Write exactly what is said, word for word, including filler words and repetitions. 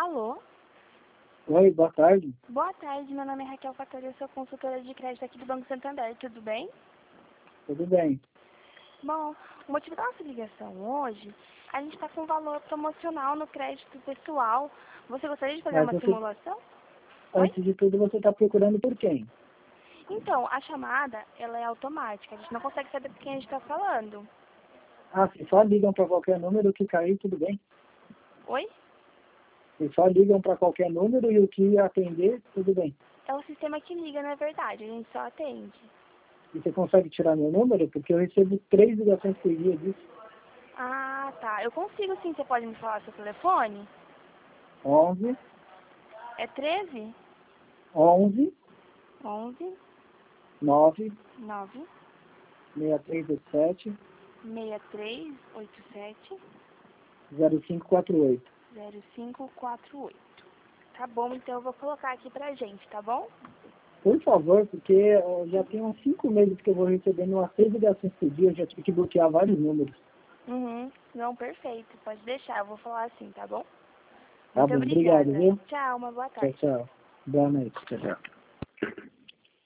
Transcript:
Alô? Oi, boa tarde. Boa tarde, meu nome é Raquel Fatori, eu sou consultora de crédito aqui do Banco Santander, tudo bem? Tudo bem? Bom, o motivo da nossa ligação hoje, a gente está com valor promocional no crédito pessoal. Você gostaria de fazer Mas uma você, simulação? Oi? antes de tudo, você está procurando por quem? Então, a chamada, ela é automática, a gente não consegue saber por quem a gente está falando. Ah, vocês só ligam para qualquer número que cair, tudo bem? Oi? Vocês só ligam para qualquer número e o que atender, tudo bem. É o sistema que liga, na verdade, a gente só atende. E você consegue tirar meu número? Porque eu recebo três ligações por dia disso. Ah, tá. Eu consigo sim, você pode me falar seu telefone? onze, É treze, onze, onze, nove, nove, seis três oito sete, seis três oito sete, zero cinco quatro oito. zero cinco quatro oito. Tá bom, então eu vou colocar aqui pra gente, tá bom? Por favor, porque eu já tem uns cinco meses que eu vou recebendo umas seis ligações por dia, eu já tive que bloquear vários números. Uhum. Não, perfeito. Pode deixar, eu vou falar assim, tá bom? Tá Muito bom, obrigado, obrigada. viu? Tchau, uma boa Tchau, tarde. tchau. Boa noite. Tchau, tchau.